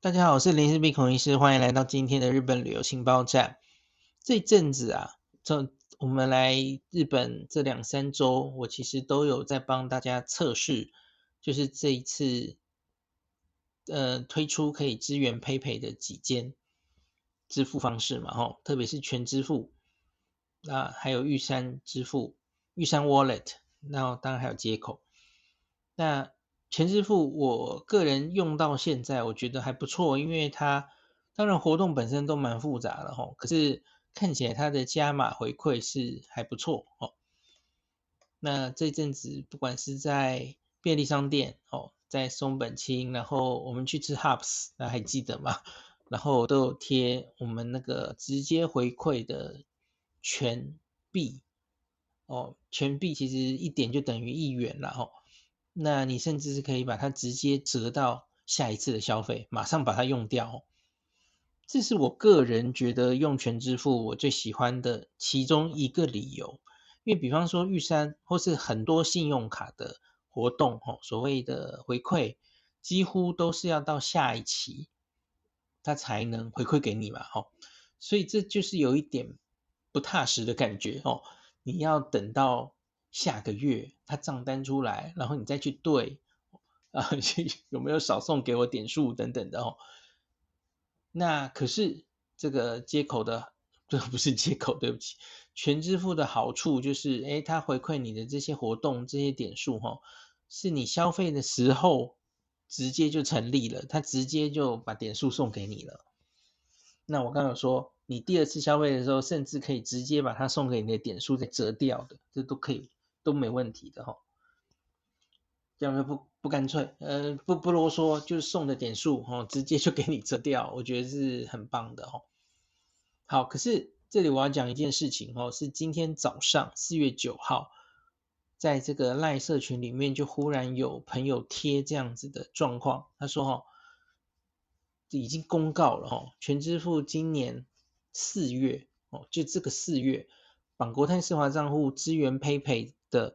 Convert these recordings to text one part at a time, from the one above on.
大家好，我是林氏璧孔医师，欢迎来到今天的日本旅游情报站。这阵子啊，我们来日本这2、3周，我其实都有在帮大家测试，就是这一次推出可以支援 PayPay 的几间支付方式嘛，特别是全支付，那还有玉山支付、玉山 Wallet， 那当然还有接口。那全支付我个人用到现在，我觉得还不错，因为它当然活动本身都蛮复杂的可是看起来它的加码回馈是还不错那这阵子不管是在便利商店在松本清，然后我们去吃 Hubs， 那还记得吗？然后都有贴我们那个直接回馈的全币全币其实一点就等于1元了那你甚至是可以把它直接折到下一次的消费，马上把它用掉这是我个人觉得用全支付我最喜欢的其中一个理由。因为比方说玉山或是很多信用卡的活动所谓的回馈几乎都是要到下一期它才能回馈给你嘛所以这就是有一点不踏实的感觉你要等到下个月它账单出来，然后你再去对有没有少送给我点数等等的那可是这个接口的，这不是接口，对不起，全支付的好处就是，它回馈你的这些活动、这些点数是你消费的时候直接就成立了，它直接就把点数送给你了。那我刚刚有说，你第二次消费的时候，甚至可以直接把它送给你的点数再折掉的，这都可以，都没问题的这样不干脆，不啰嗦，就是送的点数直接就给你折掉，我觉得是很棒的好，可是这里我要讲一件事情是今天早上4月9号，在这个赖社群里面就忽然有朋友贴这样子的状况，他说已经公告了全支付今年4月就这个4月，绑国泰世华账户支援 PayPay 的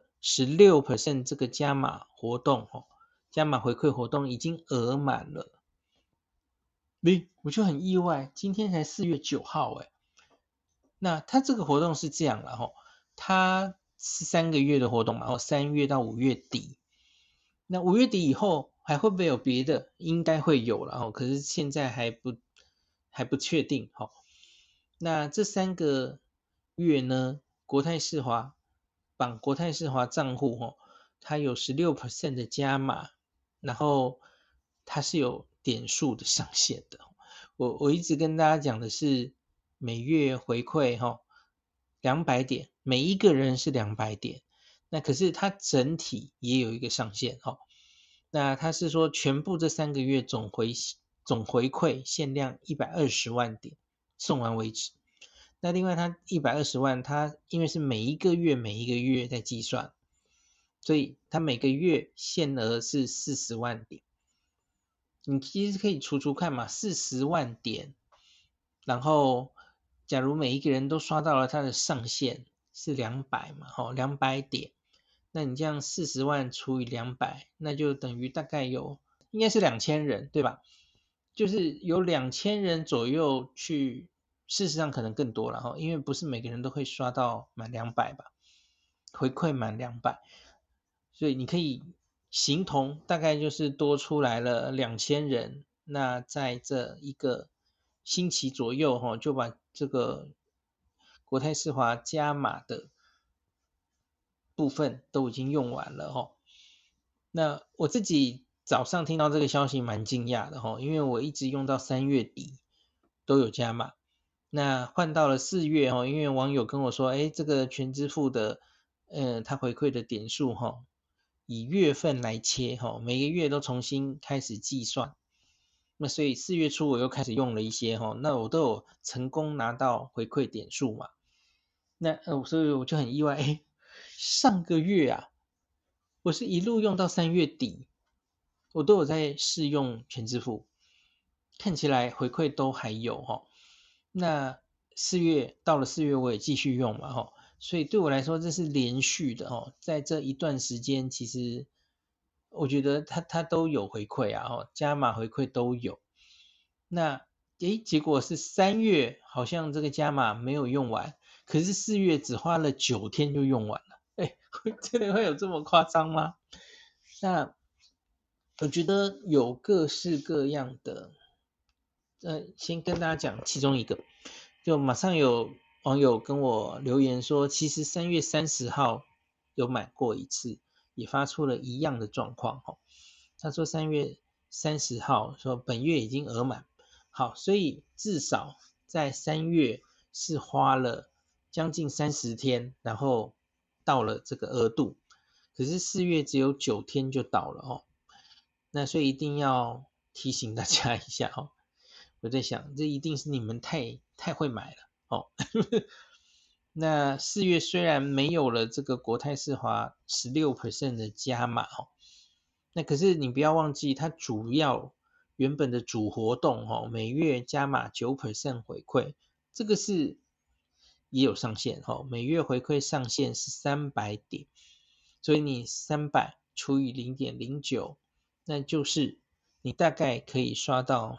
16% 这个加码活动加码回馈活动已经额满了。我就很意外，今天才4月9号那它这个活动是这样了它是3个月的活动嘛3月到5月底。那5月底以后还会不会有别的？应该会有了可是现在还不确定那这3个月呢，绑国泰世华账户它有16% 的加码，然后它是有点数的上限的。我一直跟大家讲的是每月回馈200点，每一个人是200点。那可是它整体也有一个上限那它是说全部这3个月总回馈限量120万点，送完为止。那另外它120万，它因为是每一个月在计算，所以它每个月限额是40万点。你其实可以除看嘛，40万点，然后假如每一个人都刷到了它的上限是200嘛200点，那你这样40万除以200，那就等于大概应该是2000人对吧？就是有2000人左右去，事实上可能更多了因为不是每个人都会刷到满200吧，回馈满200，所以你可以形同大概就是多出来了2000人，那在这一个星期左右就把这个国泰世华加码的部分都已经用完了那我自己早上听到这个消息蛮惊讶的因为我一直用到3月底都有加码，那换到了4月因为网友跟我说这个全支付的他回馈的点数以月份来切每个月都重新开始计算，那所以4月初我又开始用了一些那我都有成功拿到回馈点数嘛，那所以我就很意外上个月啊我是一路用到3月底，我都有在试用全支付，看起来回馈都还有那到了4月我也继续用嘛所以对我来说这是连续的在这一段时间其实我觉得它都有回馈啊加码回馈都有。 那结果是3月好像这个加码没有用完，可是4月只花了9天就用完了。真的会有这么夸张吗？那我觉得有各式各样的，先跟大家讲其中一个，就马上有网友跟我留言说，其实3月30号有买过一次，也发出了一样的状况。他说3月30号说本月已经额满，好，所以至少在3月是花了将近30天，然后到了这个额度，可是4月只有9天就到了。那所以一定要提醒大家一下。我在想，这一定是你们太会买了。那4月虽然没有了这个国泰世华 16% 的加码，那可是你不要忘记，它主要原本的主活动，每月加码 9% 回馈，这个是也有上限。每月回馈上限是300点，所以你300除以 0.09， 那就是你大概可以刷到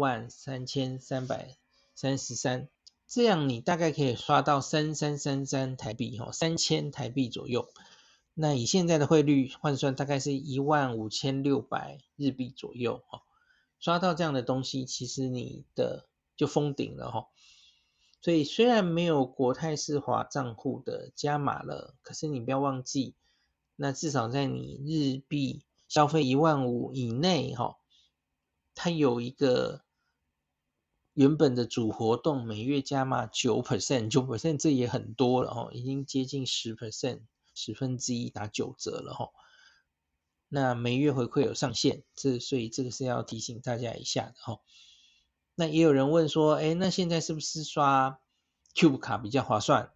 33333，这样你大概可以刷到3333台币，3000台币左右。那以现在的汇率换算，大概是15600日币左右。刷到这样的东西，其实你的就封顶了。所以虽然没有国泰世华账户的加码了，可是你不要忘记，那至少在你日币消费15000以内，它有一个原本的主活动，每月加码 9%， 这也很多了，已经接近 10%， 1/10打9折了。那每月回馈有上限，所以这个是要提醒大家一下的。那也有人问说，那现在是不是刷 Cube 卡比较划算？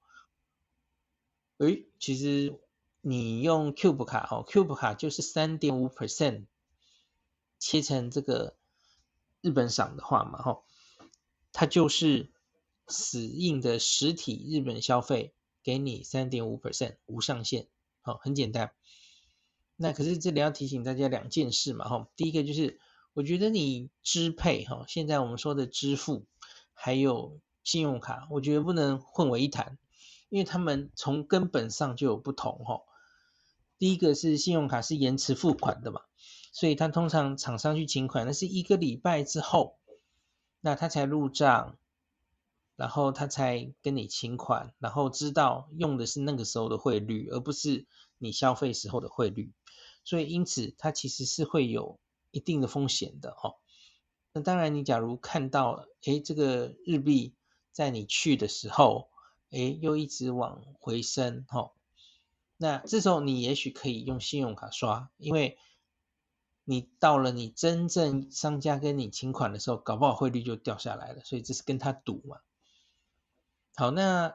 其实你用 Cube 卡，Cube 卡就是 3.5%， 切成这个日本赏的话嘛，它就是死硬的实体日本消费，给你 3.5% 无上限，很简单。那可是这里要提醒大家2件事嘛，第一个就是我觉得你支配，现在我们说的支付还有信用卡，我觉得不能混为一谈，因为他们从根本上就有不同。第一个是信用卡是延迟付款的嘛，所以他通常厂商去请款，那是1个礼拜之后，那他才入账，然后他才跟你请款，然后知道用的是那个时候的汇率，而不是你消费时候的汇率，所以因此它其实是会有一定的风险的。那当然你假如看到这个日币在你去的时候又一直往回升，那这时候你也许可以用信用卡刷，因为你到了你真正商家跟你请款的时候，搞不好汇率就掉下来了，所以这是跟他赌嘛。好，那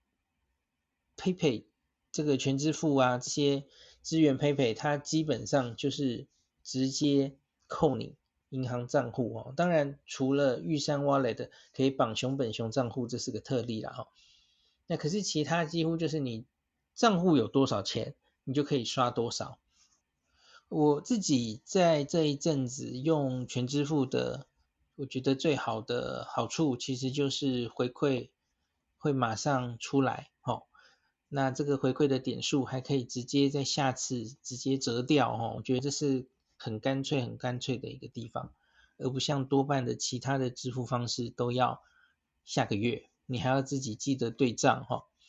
PayPay 这个全支付啊，这些支援 PayPay， 它基本上就是直接扣你银行账户。当然除了玉山 Wallet 可以绑熊本熊账户，这是个特例啦。那可是其他几乎就是你账户有多少钱，你就可以刷多少。我自己在这一阵子用全支付的，我觉得最好的好处其实就是回馈会马上出来。那这个回馈的点数还可以直接在下次直接折掉。我觉得这是很干脆的一个地方，而不像多半的其他的支付方式都要下个月，你还要自己记得对账。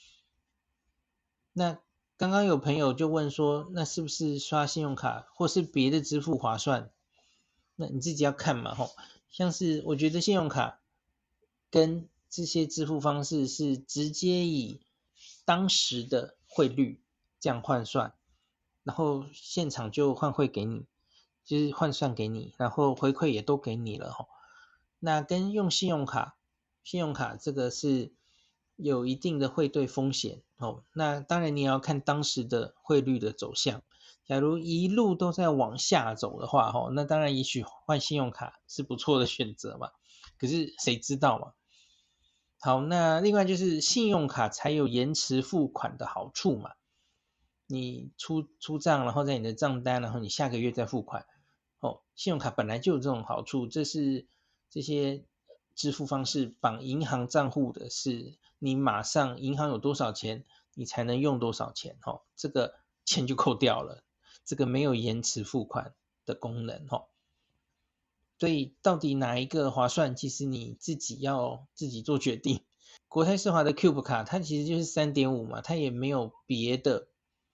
那刚刚有朋友就问说，那是不是刷信用卡或是别的支付划算？那你自己要看嘛。像是我觉得信用卡跟这些支付方式是直接以当时的汇率这样换算，然后现场就换汇给你，就是换算给你，然后回馈也都给你了。那跟用信用卡这个是有一定的汇兑风险。那当然你也要看当时的汇率的走向，假如一路都在往下走的话，那当然也许换信用卡是不错的选择嘛，可是谁知道嘛。好，那另外就是信用卡才有延迟付款的好处嘛，你出账，然后在你的账单，然后你下个月再付款。信用卡本来就有这种好处，这是这些支付方式绑银行账户的是，你马上银行有多少钱，你才能用多少钱，这个钱就扣掉了，这个没有延迟付款的功能，所以到底哪一个划算，其实你自己要自己做决定。国泰世华的 Cube 卡，它其实就是 3.5 嘛，它也没有别的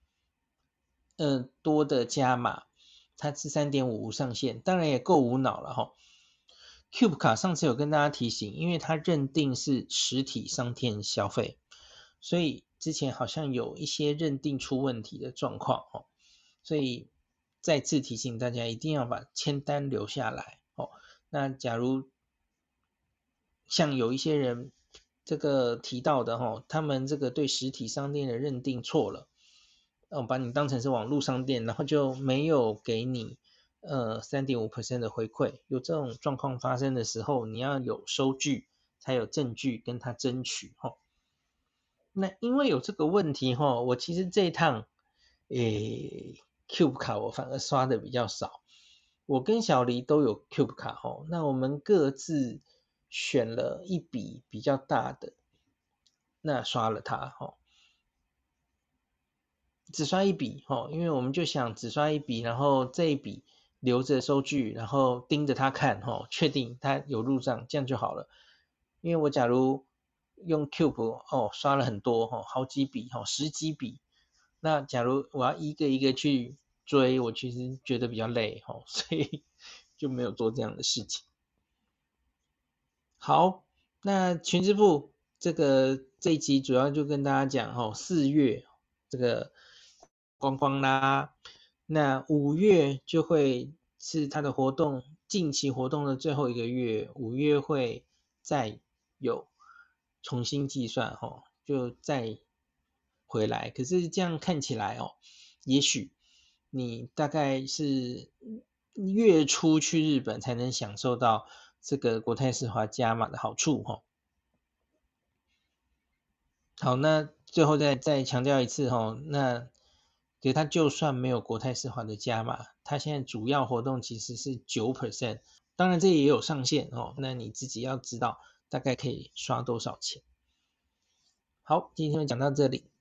多的加码，它是 3.5 无上限，当然也够无脑了齁。Cube 卡上次有跟大家提醒，因为它认定是实体商店消费，所以之前好像有一些认定出问题的状况哦，所以再次提醒大家一定要把签单留下来哦。那假如像有一些人这个提到的齁，他们这个对实体商店的认定错了，把你当成是网络商店，然后就没有给你3.5% 的回馈。有这种状况发生的时候，你要有收据才有证据跟他争取齁。那因为有这个问题齁，我其实这一趟Cube 卡我反而刷的比较少。我跟小黎都有 Cube 卡齁，那我们各自选了一笔比较大的，那刷了它齁。只刷一笔因为我们就想只刷一笔，然后这一笔留着收据，然后盯着他看确定他有入账，这样就好了。因为我假如用 Cube 刷了很多好几笔10几笔，那假如我要一个一个去追，我其实觉得比较累所以就没有做这样的事情。好，那全支付这一集主要就跟大家讲4月这个光光啦，那5月就会是它的活动，近期活动的最后一个月，5月会再有重新计算就再回来。可是这样看起来也许你大概是月初去日本才能享受到这个国泰世华加码的好处好，那最后再强调一次那其实它就算没有国泰世华的加码，它现在主要活动其实是 9%， 当然这也有上限那你自己要知道大概可以刷多少钱。好，今天就讲到这里。